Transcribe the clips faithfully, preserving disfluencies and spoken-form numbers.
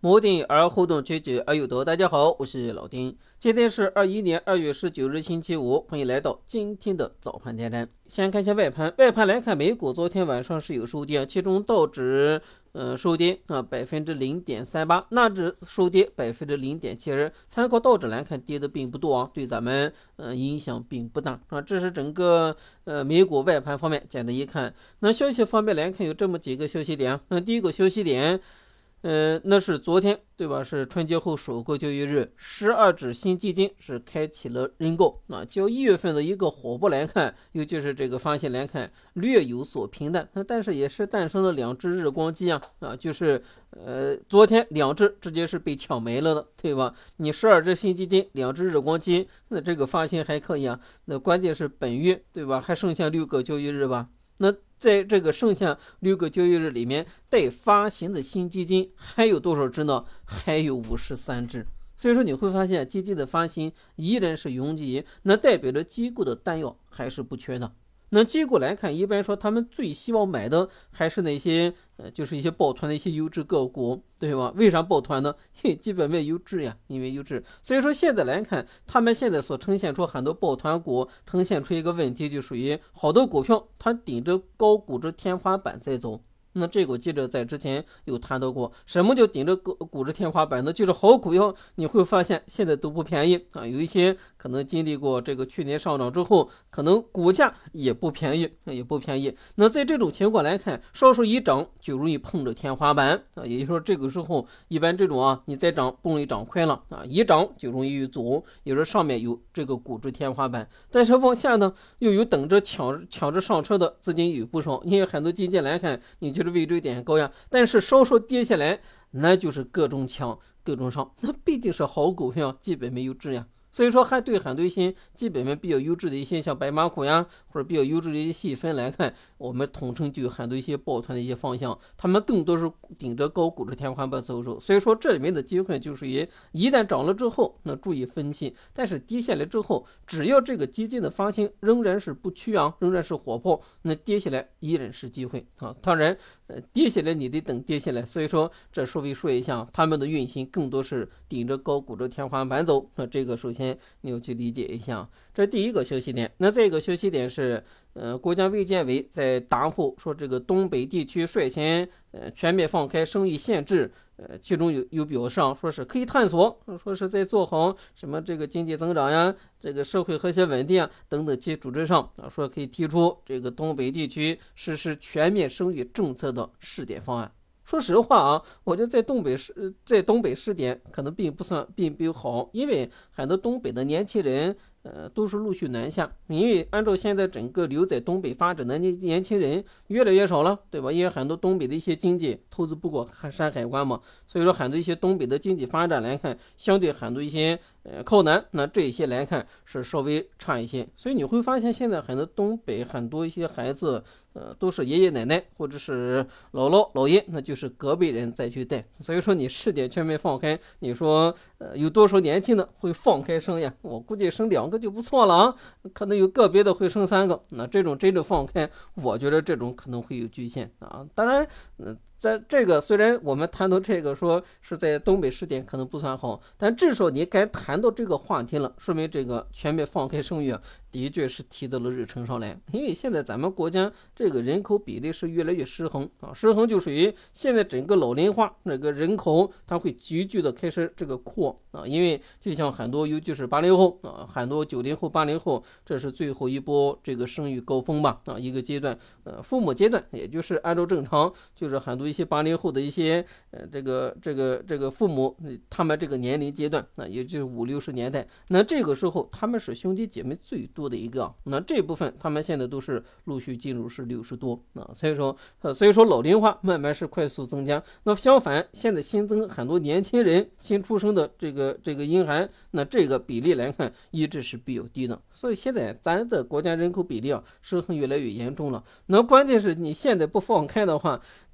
摩定而互动解决而有德。大家好，我是老丁。今天是二一年二月十九日星期五，欢迎来到今天的早盘点单。先看一下外盘，外盘来看，美股昨天晚上是有收跌，其中道指呃收跌啊百分之零点三八，纳指收跌百分之零点七二。参考道指来看，跌的并不多啊，对咱们呃影响并不大啊。这是整个呃美股外盘方面简单一看。那消息方面来看，有这么几个消息点。那第一个消息点。呃，那是昨天对吧？是春节后首个交易日，十二只新基金是开启了认购。那较一月份的一个火爆来看，尤其是这个发现来看，略有所平淡，但是也是诞生了两只日光机啊啊，就是呃，昨天两只直接是被抢没了的，对吧？你十二只新基金，两只日光机，那这个发现还可以啊。那关键是本月对吧？还剩下六个交易日吧？那在这个剩下六个交易日里面，待发行的新基金还有多少只呢？还有五十三只。所以说你会发现基金的发行依然是拥挤，那代表着机构的弹药还是不缺的。那机构来看，一般说他们最希望买的还是那些呃，就是一些抱团的一些优质个股，对吧？为啥抱团呢？因为基本面优质呀，因为优质。所以说现在来看，他们现在所呈现出很多抱团股，呈现出一个问题，就属于好多股票它顶着高估值天花板在走。那这个我记得在之前有谈到过，什么叫顶着估值天花板呢？就是好股票你会发现现在都不便宜啊，有一些可能经历过这个去年上涨之后，可能股价也不便宜，也不便宜。那在这种情况来看，稍稍一涨就容易碰着天花板啊，也就是说这个时候一般这种啊，你再涨不容易涨快了啊，一涨就容易遇阻，也就是上面有这个估值天花板，但是往下呢又有等着抢抢着上车的资金有不少，因为很多基金来看，你就。位置点高呀，但是稍稍跌下来，那就是各种抢各种上，那毕竟是好股票，基本没有质呀。所以说还对很多一些基本面比较优质的一些像白马股呀，或者比较优质的一些细分来看，我们统称就有很多一些抱团的一些方向，他们更多是顶着高估值天花板走走。所以说这里面的机会就是一一旦涨了之后，那注意分析，但是跌下来之后，只要这个基金的发行仍然是不屈昂，仍然是火爆，那跌下来依然是机会啊。当然，呃，跌下来你得等跌下来。所以说这稍微说一下，他们的运行更多是顶着高估值天花板走。那这个首先。你要去理解一下，这第一个休息点。那这个休息点是，呃，国家卫健委在答复说，这个东北地区率先呃全面放开生育限制，呃，其中有有表上说是可以探索，说是在做好什么这个经济增长呀、这个社会和谐稳定啊等等基础之上啊，说可以提出这个东北地区实施全面生育政策的试点方案。说实话啊，我觉得在东北市，在东北试点可能并不算并不好，因为很多东北的年轻人，呃，都是陆续南下。因为按照现在整个留在东北发展的年年轻人越来越少了，对吧？因为很多东北的一些经济投资不过山海关嘛，所以说很多一些东北的经济发展来看，相对很多一些呃靠南，那这一些来看是稍微差一些。所以你会发现现在很多东北很多一些孩子。呃，都是爷爷奶奶或者是姥姥姥爷，那就是隔辈人再去带。所以说你试点全面放开，你说呃有多少年轻的会放开生呀？我估计生两个就不错了啊，可能有个别的会生三个。那这种真正放开，我觉得这种可能会有局限啊。当然，嗯、呃。在这个虽然我们谈到这个说是在东北试点可能不算好，但至少你敢谈到这个话题了，说明这个全面放开生育啊，的确是提到了日程上来。因为现在咱们国家这个人口比例是越来越失衡啊，失衡就属于现在整个老龄化那个人口它会急剧的开始这个扩啊，因为就像很多尤其是八零后啊，很多九零后、八零后，这是最后一波这个生育高峰吧啊，一个阶段，呃，父母阶段也就是按照正常，就是很多一些八零后的一些呃这个这个这个父母，他们这个年龄阶段啊，也就是五六十年代，那这个时候他们是兄弟姐妹最多的一个，那这部分他们现在都是陆续进入是六十多啊，所以说呃所以说老龄化慢慢是快速增加。那相反，现在新增很多年轻人新出生的这个这个婴孩，那这个比例来看一直是比较低的。所以现在咱的国家人口比例啊失衡越来越严重了。那关键是你现在不放开的话，你接下来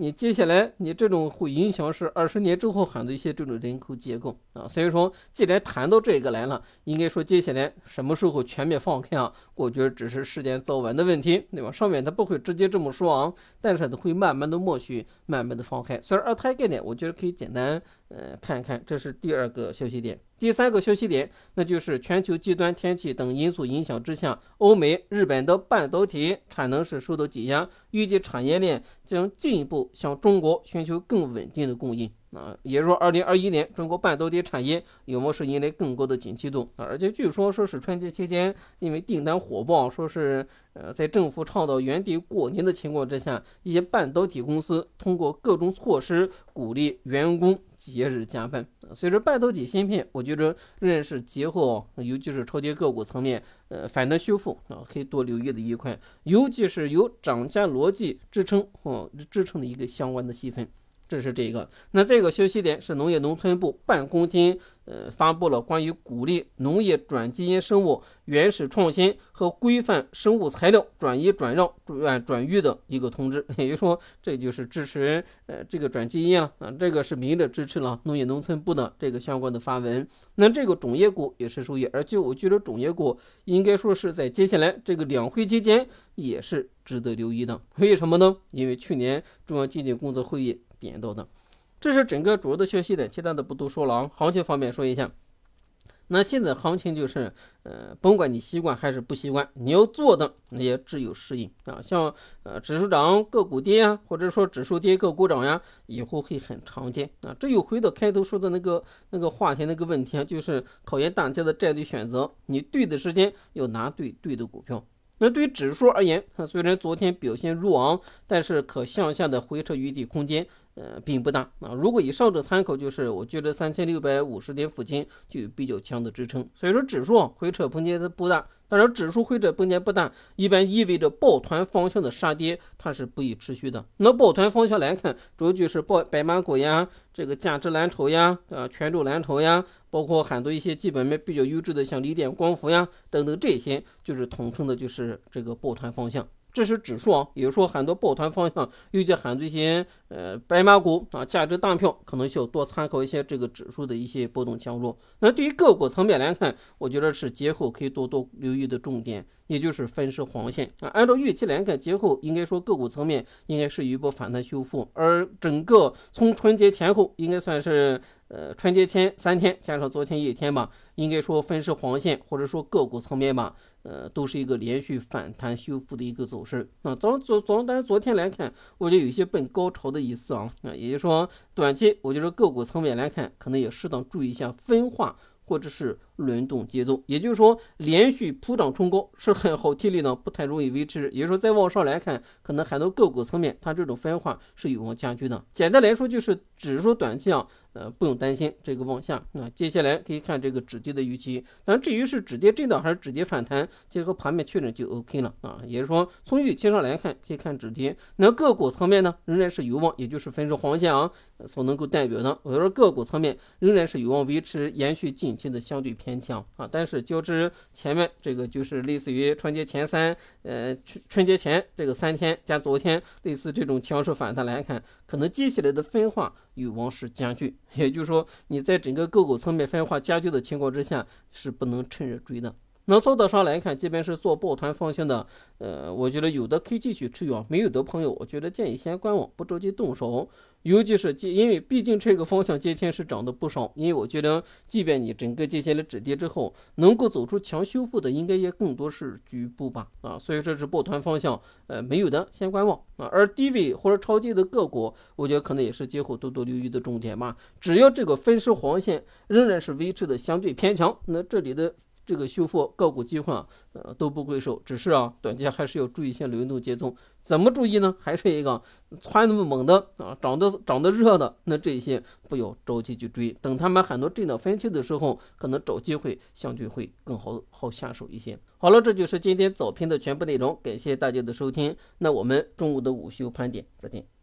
来你这种会影响是二十年之后很多一些这种人口结构啊。所以说既然谈到这个来了，应该说接下来什么时候全面放开啊，我觉得只是时间早晚的问题，对吧？上面他不会直接这么说啊，但是他会慢慢的默许，慢慢的放开。所以二胎概念我觉得可以简单呃看看，这是第二个消息点。第三个消息点，那就是全球极端天气等因素影响之下，欧美、日本的半导体产能是受到挤压，预计产业链将进一步向中国寻求更稳定的供应啊。也说二零二一年中国半导体产业有望是迎来更高的景气度啊，而且据说说是春节期间因为订单火爆，说是呃在政府倡导原地过年的情况之下，一些半导体公司通过各种措施鼓励员工节日加班。随着半导体芯片，我觉得仍然是节后，尤其是超跌个股层面，呃，反弹修复啊，可以多留意的一块，尤其是有涨价逻辑支撑或、嗯、支撑的一个相关的细分。这是这个，那这个消息点是农业农村部办公厅呃发布了关于鼓励农业转基因生物原始创新和规范生物材料转移转让转转育的一个通知，也就是说这就是支持呃这个转基因了啊，这个是明着支持了农业农村部的这个相关的发文。那这个种业股也是属于，而且我觉得种业股应该说是在接下来这个两会期间也是值得留意的。为什么呢？因为去年中央经济工作会议点到的。这是整个主要的消息点，其他的不多说了啊。行情方面说一下，那现在行情就是呃，甭管你习惯还是不习惯，你要做的也只有适应啊。像呃指数涨个股跌啊，或者说指数跌个股涨呀，以后会很常见啊。这又回到开头说的那个那个话题那个问题啊，就是考验大家的战略选择，你对的时间要拿对对的股票。那对于指数而言，虽然昨天表现弱昂，但是可向下的回撤余地空间呃并不大啊。如果以上者参考，就是我觉得三千六百五十点附近就有比较强的支撑，所以说指数回撤空间不大。当然指数回撤空间不大，一般意味着抱团方向的杀跌它是不宜持续的。那抱团方向来看，主要就是抱白马股呀，这个价值蓝筹呀，呃权重蓝筹呀，包括很多一些基本面比较优质的像锂电光伏呀等等，这些就是统称的就是这个抱团方向。这是指数啊，也就是说很多抱团方向，尤其很多一些呃白马股啊，价值大票，可能需要多参考一些这个指数的一些波动强弱。那对于个股层面来看，我觉得是节后可以多多留意的重点，也就是分时黄线啊。按照预期来看，节后应该说个股层面应该是有一波反弹修复，而整个从春节前后应该算是。呃，春节前三天加上昨天一天吧，应该说分时黄线或者说个股层面吧，呃，都是一个连续反弹修复的一个走势。那昨昨昨但是昨天来看，我觉得有些奔高潮的意思啊，啊，也就是说短期我觉得个股层面来看，可能也适当注意一下分化或者是轮动节奏，也就是说连续普涨冲高是很好体力呢，不太容易维持。也就是说再往上来看，可能很多个股层面它这种分化是有望加剧的。简单来说就是指数短期啊呃，不用担心这个往下。那接下来可以看这个止跌的预期，但至于是止跌震荡还是止跌反弹，结合盘面确认就 OK 了啊。也就是说从预期上来看，可以看止跌。那个股层面呢，仍然是有望，也就是分时黄线啊所能够代表的。我说个股层面仍然是有望维持延续近期的相对偏强啊。但是较之前面这个就是类似于春节前三呃春节前这个三天加昨天类似这种强势反弹来看，可能接下来的分化有望是加剧。也就是说你在整个个股层面分化加剧的情况之下是不能趁热追的。那操作上来看，即便是做抱团方向的呃，我觉得有的可以继续持有，没有的朋友我觉得建议先观望，不着急动手。尤其是因为毕竟这个方向接前是涨得不少，因为我觉得即便你整个接下来止跌之后能够走出强修复的应该也更多是局部吧啊，所以这是抱团方向呃，没有的先观望啊。而低位或者超低的个股我觉得可能也是节后多多留意的重点吧。只要这个分时黄线仍然是维持的相对偏强，那这里的这个修复个股机会啊，呃都不会受，只是啊，短期还是要注意一下轮动节奏。怎么注意呢？还是一个窜那么猛的啊，涨得涨得热的，那这些不要着急去追，等他们很多震荡分歧的时候，可能找机会相对会更好好下手一些。好了，这就是今天早评的全部内容，感谢大家的收听。那我们中午的午休盘点再见。